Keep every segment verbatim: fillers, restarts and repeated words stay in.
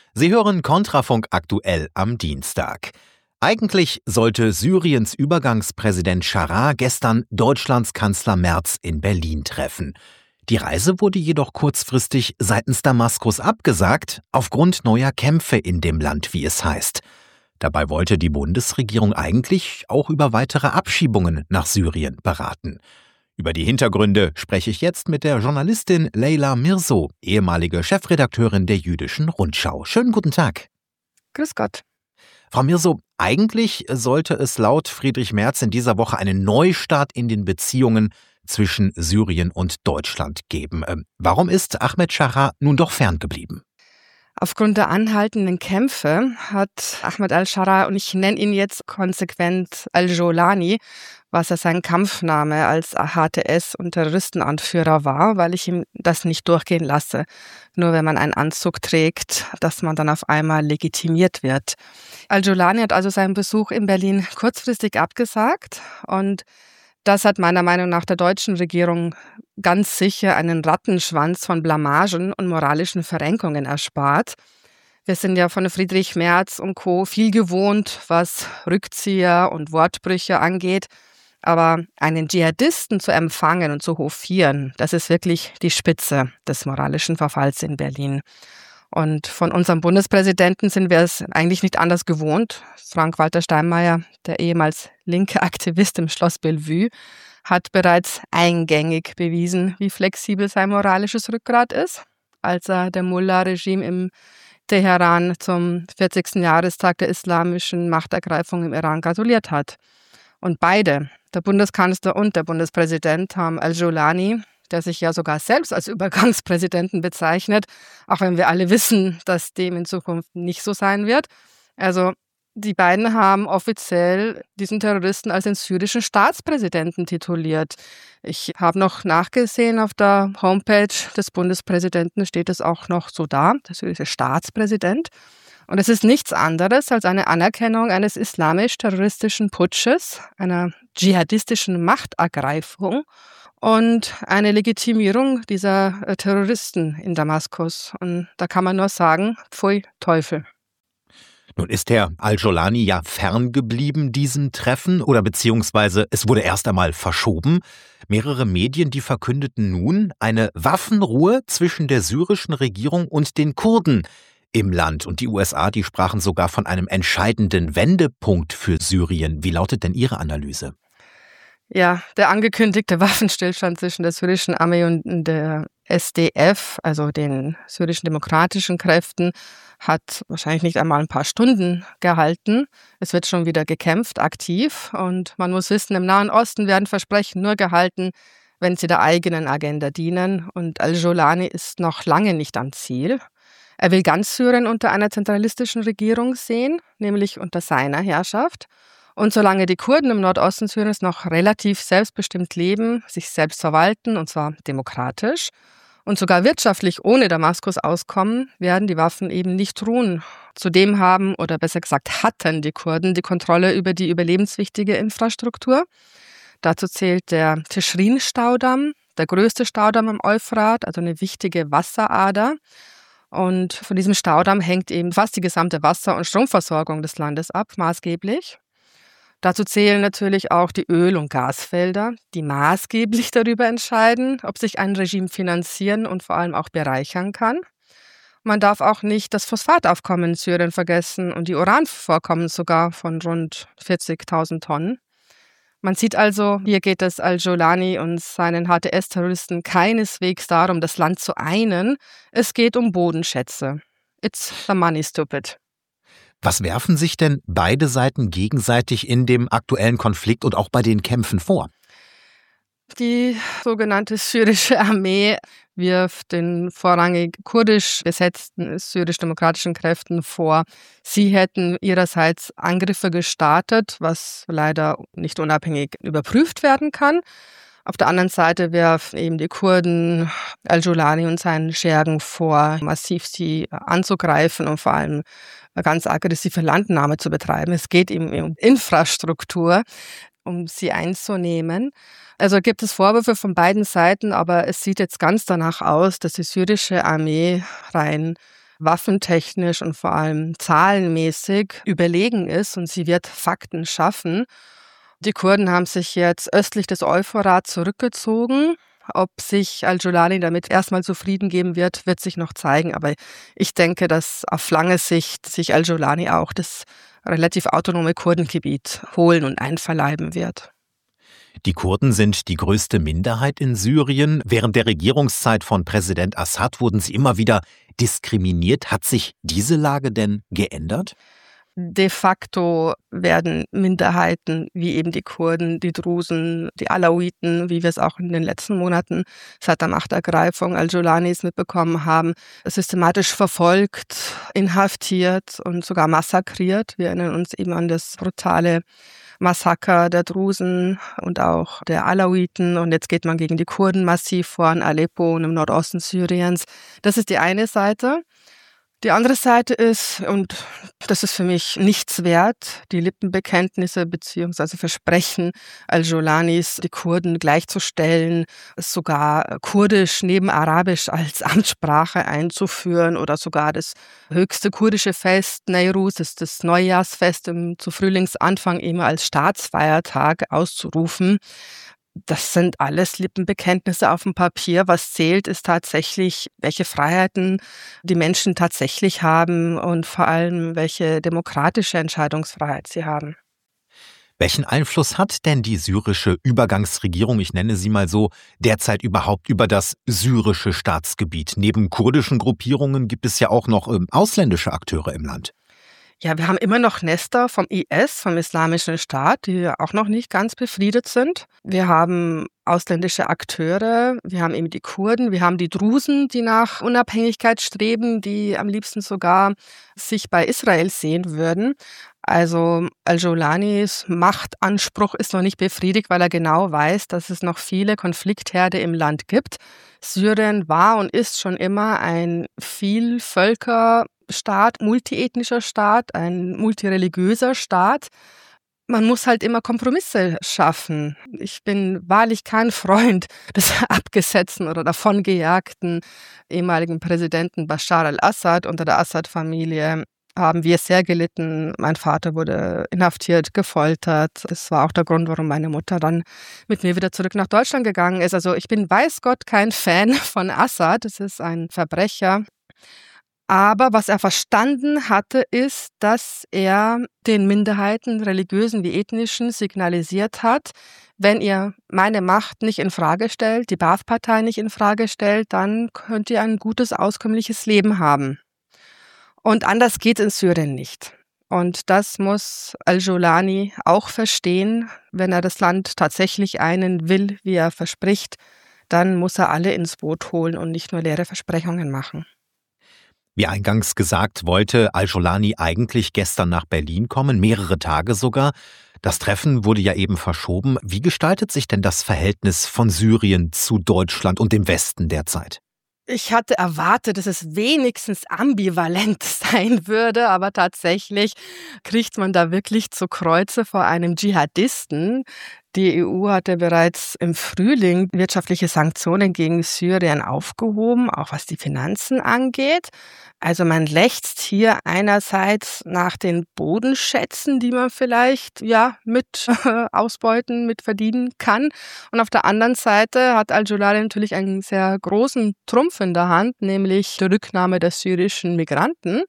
Sie hören Kontrafunk aktuell am Dienstag. Eigentlich sollte Syriens Übergangspräsident Scharra gestern Deutschlands Kanzler Merz in Berlin treffen. Die Reise wurde jedoch kurzfristig seitens Damaskus abgesagt, aufgrund neuer Kämpfe in dem Land, wie es heißt. Dabei wollte die Bundesregierung eigentlich auch über weitere Abschiebungen nach Syrien beraten. Über die Hintergründe spreche ich jetzt mit der Journalistin Leyla Mirzo, ehemalige Chefredakteurin der Jüdischen Rundschau. Schönen guten Tag. Grüß Gott. Frau Mirzo, eigentlich sollte es laut Friedrich Merz in dieser Woche einen Neustart in den Beziehungen zwischen Syrien und Deutschland geben. Warum ist Ahmed Scharra nun doch ferngeblieben? Aufgrund der anhaltenden Kämpfe hat Ahmed al-Scharra, und ich nenne ihn jetzt konsequent Al-Jolani, was er sein Kampfname als H T S- und Terroristenanführer war, weil ich ihm das nicht durchgehen lasse. Nur wenn man einen Anzug trägt, dass man dann auf einmal legitimiert wird. Al-Jolani hat also seinen Besuch in Berlin kurzfristig abgesagt, und das hat meiner Meinung nach der deutschen Regierung ganz sicher einen Rattenschwanz von Blamagen und moralischen Verrenkungen erspart. Wir sind ja von Friedrich Merz und Co. viel gewohnt, was Rückzieher und Wortbrüche angeht. Aber einen Dschihadisten zu empfangen und zu hofieren, das ist wirklich die Spitze des moralischen Verfalls in Berlin. Und von unserem Bundespräsidenten sind wir es eigentlich nicht anders gewohnt. Frank-Walter Steinmeier, der ehemals linke Aktivist im Schloss Bellevue, hat bereits eingängig bewiesen, wie flexibel sein moralisches Rückgrat ist, als er dem Mullah-Regime im Teheran zum vierzigsten Jahrestag der islamischen Machtergreifung im Iran gratuliert hat. Und beide, der Bundeskanzler und der Bundespräsident, haben Al-Jolani, der sich ja sogar selbst als Übergangspräsidenten bezeichnet, auch wenn wir alle wissen, dass dem in Zukunft nicht so sein wird. Also die beiden haben offiziell diesen Terroristen als den syrischen Staatspräsidenten tituliert. Ich habe noch nachgesehen, auf der Homepage des Bundespräsidenten steht es auch noch so da, der syrische Staatspräsident. Und es ist nichts anderes als eine Anerkennung eines islamisch-terroristischen Putsches, einer dschihadistischen Machtergreifung und eine Legitimierung dieser Terroristen in Damaskus. Und da kann man nur sagen, pfui Teufel. Nun ist Herr Al-Jolani ja ferngeblieben diesem Treffen, oder beziehungsweise es wurde erst einmal verschoben. Mehrere Medien, die verkündeten nun eine Waffenruhe zwischen der syrischen Regierung und den Kurden im Land. Und die U S A, die sprachen sogar von einem entscheidenden Wendepunkt für Syrien. Wie lautet denn Ihre Analyse? Ja, der angekündigte Waffenstillstand zwischen der syrischen Armee und der S D F, also den syrischen demokratischen Kräften, hat wahrscheinlich nicht einmal ein paar Stunden gehalten. Es wird schon wieder gekämpft, aktiv. Und man muss wissen, im Nahen Osten werden Versprechen nur gehalten, wenn sie der eigenen Agenda dienen. Und Al-Jolani ist noch lange nicht am Ziel. Er will ganz Syrien unter einer zentralistischen Regierung sehen, nämlich unter seiner Herrschaft. Und solange die Kurden im Nordosten Syriens noch relativ selbstbestimmt leben, sich selbst verwalten, und zwar demokratisch, und sogar wirtschaftlich ohne Damaskus auskommen, werden die Waffen eben nicht ruhen. Zudem haben, oder besser gesagt hatten die Kurden die Kontrolle über die überlebenswichtige Infrastruktur. Dazu zählt der Tischrin-Staudamm, der größte Staudamm am Euphrat, also eine wichtige Wasserader. Und von diesem Staudamm hängt eben fast die gesamte Wasser- und Stromversorgung des Landes ab, maßgeblich. Dazu zählen natürlich auch die Öl- und Gasfelder, die maßgeblich darüber entscheiden, ob sich ein Regime finanzieren und vor allem auch bereichern kann. Man darf auch nicht das Phosphataufkommen in Syrien vergessen und die Uranvorkommen sogar von rund vierzigtausend Tonnen. Man sieht also, hier geht es Al-Jolani und seinen H T S-Terroristen keineswegs darum, das Land zu einen. Es geht um Bodenschätze. It's the money, stupid. Was werfen sich denn beide Seiten gegenseitig in dem aktuellen Konflikt und auch bei den Kämpfen vor? Die sogenannte syrische Armee wirft den vorrangig kurdisch besetzten syrisch-demokratischen Kräften vor, sie hätten ihrerseits Angriffe gestartet, was leider nicht unabhängig überprüft werden kann. Auf der anderen Seite werfen eben die Kurden Al-Jolani und seinen Schergen vor, massiv sie anzugreifen und vor allem ganz aggressive Landnahme zu betreiben. Es geht eben um Infrastruktur, um sie einzunehmen. Also gibt es Vorwürfe von beiden Seiten, aber es sieht jetzt ganz danach aus, dass die syrische Armee rein waffentechnisch und vor allem zahlenmäßig überlegen ist und sie wird Fakten schaffen. Die Kurden haben sich jetzt östlich des Euphrat zurückgezogen. Ob sich al-Jolani damit erstmal zufrieden geben wird, wird sich noch zeigen. Aber ich denke, dass auf lange Sicht sich al-Jolani auch das relativ autonome Kurdengebiet holen und einverleiben wird. Die Kurden sind die größte Minderheit in Syrien. Während der Regierungszeit von Präsident Assad wurden sie immer wieder diskriminiert. Hat sich diese Lage denn geändert? De facto werden Minderheiten wie eben die Kurden, die Drusen, die Alawiten, wie wir es auch in den letzten Monaten seit der Machtergreifung al-Jolanis mitbekommen haben, systematisch verfolgt, inhaftiert und sogar massakriert. Wir erinnern uns eben an das brutale Massaker der Drusen und auch der Alawiten. Und jetzt geht man gegen die Kurden massiv vor in Aleppo und im Nordosten Syriens. Das ist die eine Seite. Die andere Seite ist, und das ist für mich nichts wert, die Lippenbekenntnisse bzw. Versprechen al-Jolanis, die Kurden gleichzustellen, sogar Kurdisch neben Arabisch als Amtssprache einzuführen oder sogar das höchste kurdische Fest, Newruz, das ist das Neujahrsfest im, zu Frühlingsanfang immer als Staatsfeiertag auszurufen. Das sind alles Lippenbekenntnisse auf dem Papier. Was zählt, ist tatsächlich, welche Freiheiten die Menschen tatsächlich haben und vor allem, welche demokratische Entscheidungsfreiheit sie haben. Welchen Einfluss hat denn die syrische Übergangsregierung, ich nenne sie mal so, derzeit überhaupt über das syrische Staatsgebiet? Neben kurdischen Gruppierungen gibt es ja auch noch ähm, ausländische Akteure im Land. Ja, wir haben immer noch Nester vom I S, vom Islamischen Staat, die auch noch nicht ganz befriedet sind. Wir haben ausländische Akteure, wir haben eben die Kurden, wir haben die Drusen, die nach Unabhängigkeit streben, die am liebsten sogar sich bei Israel sehen würden. Also al-Jolanis Machtanspruch ist noch nicht befriedigt, weil er genau weiß, dass es noch viele Konfliktherde im Land gibt. Syrien war und ist schon immer ein Vielvölkerstaat, multiethnischer Staat, ein multireligiöser Staat. Man muss halt immer Kompromisse schaffen. Ich bin wahrlich kein Freund des abgesetzten oder davongejagten ehemaligen Präsidenten Bashar al-Assad. Unter der Assad-Familie haben wir sehr gelitten. Mein Vater wurde inhaftiert, gefoltert. Das war auch der Grund, warum meine Mutter dann mit mir wieder zurück nach Deutschland gegangen ist. Also ich bin, weiß Gott, kein Fan von Assad. Das ist ein Verbrecher. Aber was er verstanden hatte, ist, dass er den Minderheiten, religiösen wie ethnischen, signalisiert hat, wenn ihr meine Macht nicht in Frage stellt, die Ba'ath-Partei nicht in Frage stellt, dann könnt ihr ein gutes, auskömmliches Leben haben. Und anders geht es in Syrien nicht. Und das muss al-Jolani auch verstehen. Wenn er das Land tatsächlich einen will, wie er verspricht, dann muss er alle ins Boot holen und nicht nur leere Versprechungen machen. Wie eingangs gesagt, wollte al-Jolani eigentlich gestern nach Berlin kommen, mehrere Tage sogar. Das Treffen wurde ja eben verschoben. Wie gestaltet sich denn das Verhältnis von Syrien zu Deutschland und dem Westen derzeit? Ich hatte erwartet, dass es wenigstens ambivalent sein würde, aber tatsächlich kriegt man da wirklich zu Kreuze vor einem Dschihadisten. Die E U hatte bereits im Frühling wirtschaftliche Sanktionen gegen Syrien aufgehoben, auch was die Finanzen angeht. Also man lechzt hier einerseits nach den Bodenschätzen, die man vielleicht ja mit äh, ausbeuten, mit verdienen kann. Und auf der anderen Seite hat al-Jolani natürlich einen sehr großen Trumpf in der Hand, nämlich die Rücknahme der syrischen Migranten.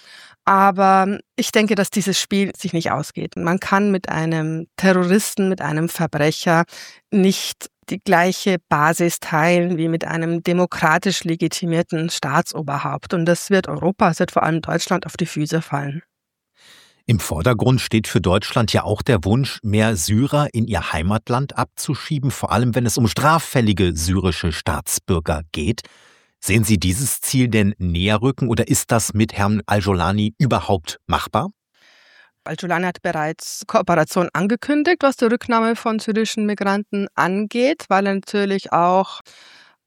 Aber ich denke, dass dieses Spiel sich nicht ausgeht. Man kann mit einem Terroristen, mit einem Verbrecher nicht die gleiche Basis teilen wie mit einem demokratisch legitimierten Staatsoberhaupt. Und das wird Europa, es wird vor allem Deutschland auf die Füße fallen. Im Vordergrund steht für Deutschland ja auch der Wunsch, mehr Syrer in ihr Heimatland abzuschieben, vor allem wenn es um straffällige syrische Staatsbürger geht. Sehen Sie dieses Ziel denn näher rücken oder ist das mit Herrn al-Jolani überhaupt machbar? Al-Jolani hat bereits Kooperation angekündigt, was die Rücknahme von syrischen Migranten angeht, weil er natürlich auch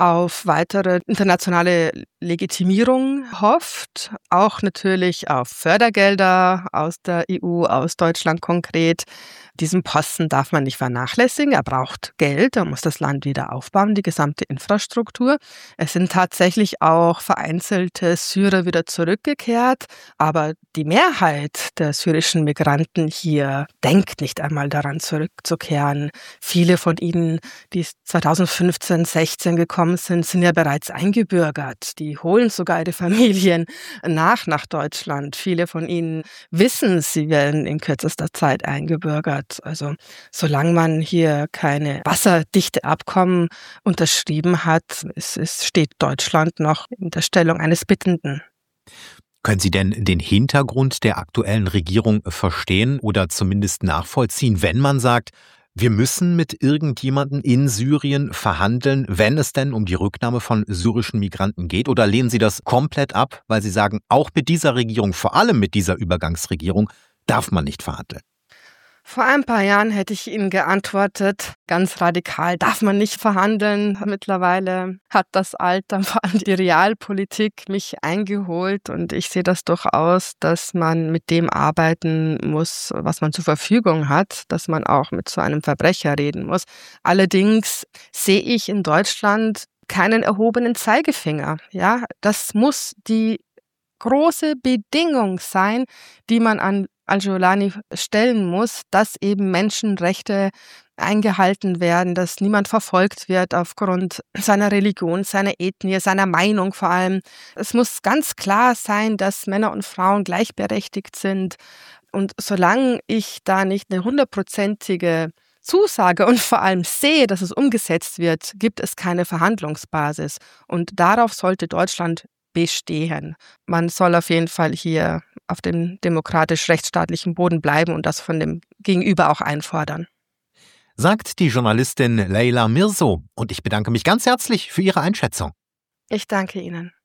auf weitere internationale Legitimierung hofft, auch natürlich auf Fördergelder aus der E U, aus Deutschland konkret. Diesen Posten darf man nicht vernachlässigen. Er braucht Geld, er muss das Land wieder aufbauen, die gesamte Infrastruktur. Es sind tatsächlich auch vereinzelte Syrer wieder zurückgekehrt, aber die Mehrheit der syrischen Migranten hier denkt nicht einmal daran, zurückzukehren. Viele von ihnen, die zweitausendfünfzehn, sechzehn gekommen sind, sind ja bereits eingebürgert. Die holen sogar ihre Familien nach nach Deutschland. Viele von ihnen wissen, sie werden in kürzester Zeit eingebürgert. Also solange man hier keine wasserdichte Abkommen unterschrieben hat, es, es steht Deutschland noch in der Stellung eines Bittenden. Können Sie denn den Hintergrund der aktuellen Regierung verstehen oder zumindest nachvollziehen, wenn man sagt, wir müssen mit irgendjemandem in Syrien verhandeln, wenn es denn um die Rücknahme von syrischen Migranten geht? Oder lehnen Sie das komplett ab, weil Sie sagen, auch mit dieser Regierung, vor allem mit dieser Übergangsregierung, darf man nicht verhandeln? Vor ein paar Jahren hätte ich Ihnen geantwortet, ganz radikal, darf man nicht verhandeln. Mittlerweile hat das Alter, vor allem die Realpolitik, mich eingeholt und ich sehe das durchaus, dass man mit dem arbeiten muss, was man zur Verfügung hat, dass man auch mit so einem Verbrecher reden muss. Allerdings sehe ich in Deutschland keinen erhobenen Zeigefinger. Ja, das muss die große Bedingung sein, die man an al-Jawlani stellen muss, dass eben Menschenrechte eingehalten werden, dass niemand verfolgt wird aufgrund seiner Religion, seiner Ethnie, seiner Meinung vor allem. Es muss ganz klar sein, dass Männer und Frauen gleichberechtigt sind. Und solange ich da nicht eine hundertprozentige Zusage und vor allem sehe, dass es umgesetzt wird, gibt es keine Verhandlungsbasis. Und darauf sollte Deutschland bestehen. Man soll auf jeden Fall hier auf dem demokratisch-rechtsstaatlichen Boden bleiben und das von dem Gegenüber auch einfordern. Sagt die Journalistin Leyla Mirzo. Und ich bedanke mich ganz herzlich für Ihre Einschätzung. Ich danke Ihnen.